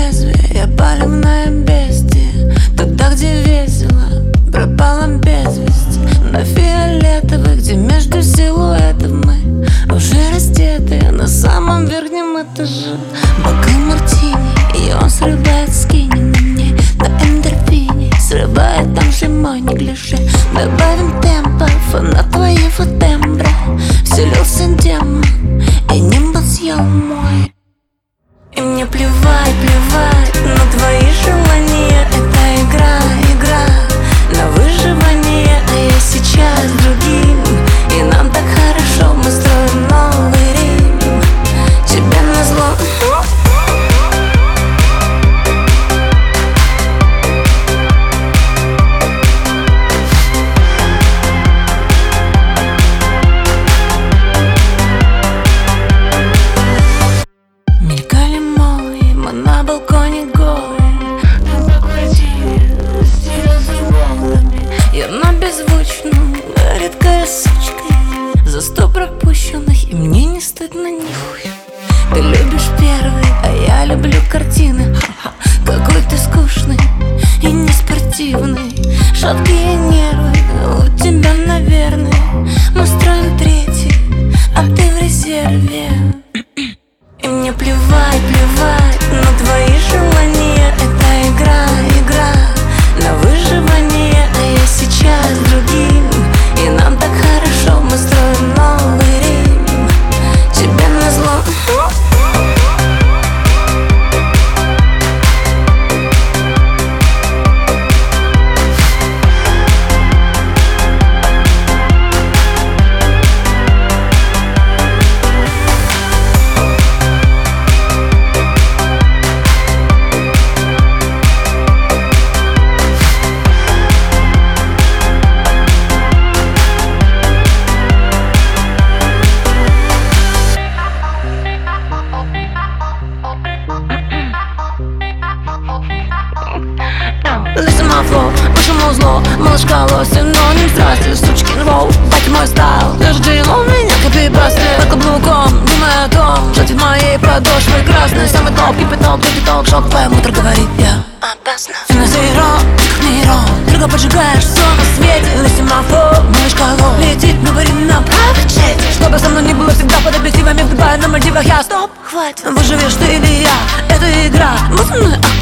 лезвие, я палевное бестие. Туда, где весело, пропала без вести. На фиолетовых, где между силуэтов мы уже раздетые на самом верхнем этаже. Бокал мартини, и он срывает скини на мне. На эндорфине срывает там же мой неглиже. Добавим темпов на твоего тембра. Вселился демон, и небо съел мой. И мне плевать, плевать на твои желания. Это игра, игра на выживание. А я сейчас с другим, и нам так хорошо. Мы строим новый Рим, тебе назло. Мелькали молнии, мы на балконе голые. На квартире стелются волнами. Явно беззвучно, редкая сучка. За 100 пропущенных, и мне не стыдно нихуя. Ты любишь первый, а я люблю картины. Ха-ха, какой ты скучный и неспортивный. Шаткие нервы у тебя, наверное. Мы строим третий, а ты в резерве. И мне плевать, плевать на твои желания. Это игра, игра на выживание. А я сейчас с другим, и нам так хорошо. Мы строим новый Рим, тебе назло. Listen my flow, вышему зло, малышка лось, синоним страсти, сучкин воу, баки мой стайл. Даже Джейло меня копипасты, под каблуком, думая о том, что цвет моей подошвы красный. Самый топ, кипяток, ток, шоковая мутор, говорит я опасно. Финансиро, как нейрон, дорого поджигаешь все на свете. Listen my flow, малышка лось, летит, говорит на прайвет-чете. Что бы со мной ни было, всегда под объективами, в Дубае, на Мальдивах я стоп, хватит. Выживешь ты или я, это игра, мы со мной